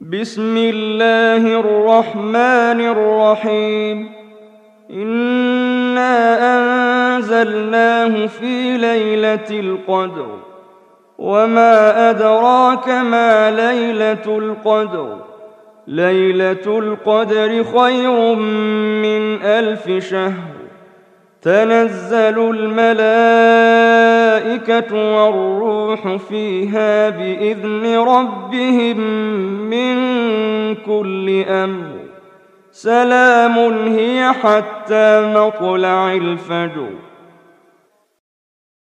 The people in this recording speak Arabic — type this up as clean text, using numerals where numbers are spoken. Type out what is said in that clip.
بسم الله الرحمن الرحيم إنا أنزلناه في ليلة القدر وما أدراك ما ليلة القدر ليلة القدر خير من 1000 شهر تنزل الملائكة والروح فيها بإذن ربهم من كل أمر سلام هي حتى مطلع الفجر